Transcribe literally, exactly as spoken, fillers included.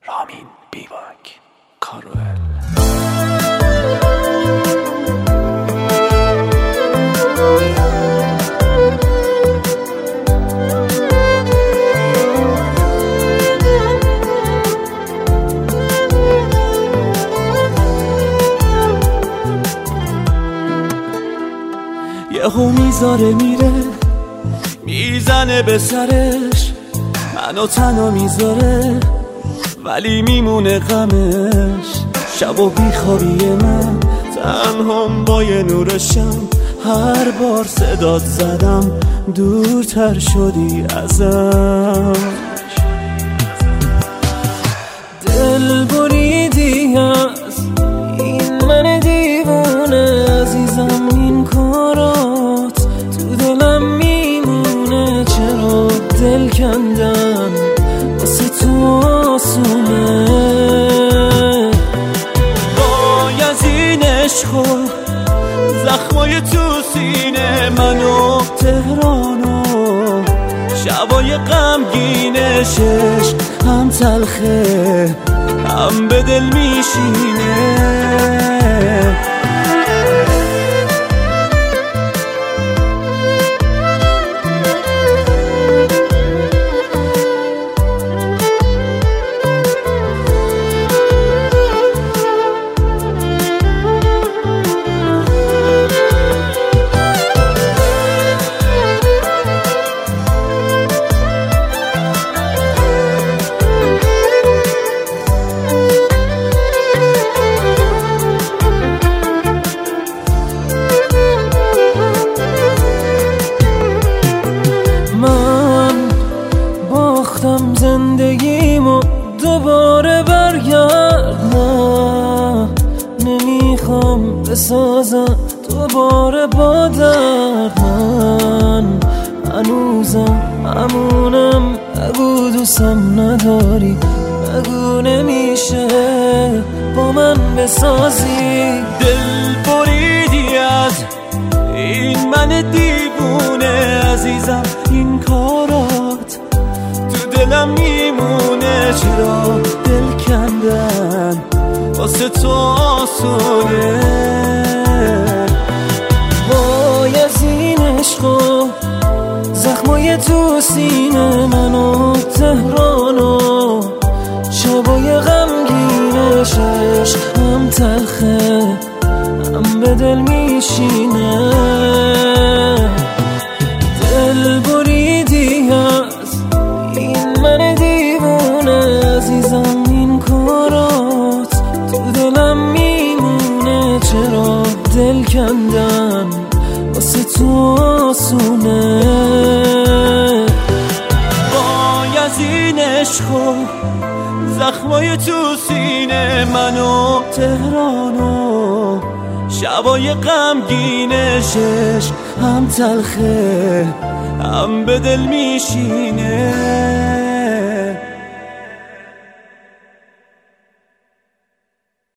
رامین بیواک کاروئل. یهو میذاره میره میزنه به سرش، منو تنها میذاره ولی میمونه غمش. شب و بیخوابی من تنهام با یه نورشم، هر بار صدات زدم دورتر شدی ازم. دل بریدی از این من دیوونه عزیزم، این کارات تو دلم میمونه. چرا دل کندن واسه تو آسونه؟ باید این عشقو زخمای تو سینه منو تهرانو، شبای غمگینشش هم تلخه هم به دل میشینه. زندگیمو دوباره برگرد، نه نمیخوام بسازم دوباره با درد. من هنوزم همونم، بگو دوستم نداری، بگو نمیشه با من بسازی. دل بریدی از این من دیوونه عزیزم، این کارات دلم میمونه. چرا دل کندن واسه تو آسونه؟ وای از این عشقو زخمای تو سینه منو تهرانو، شبای غمگینشش هم تلخه هم به دل میشینه. دل بریدی از این من دیوونه عزیزم، این کارات تو دلم میمونه. چرا دل کندن واسه تو آسونه؟ وای از این عشقو زخمای تو سینه منو تهرانو، شبای غمگینشش هم تلخه هم به دل میشینه.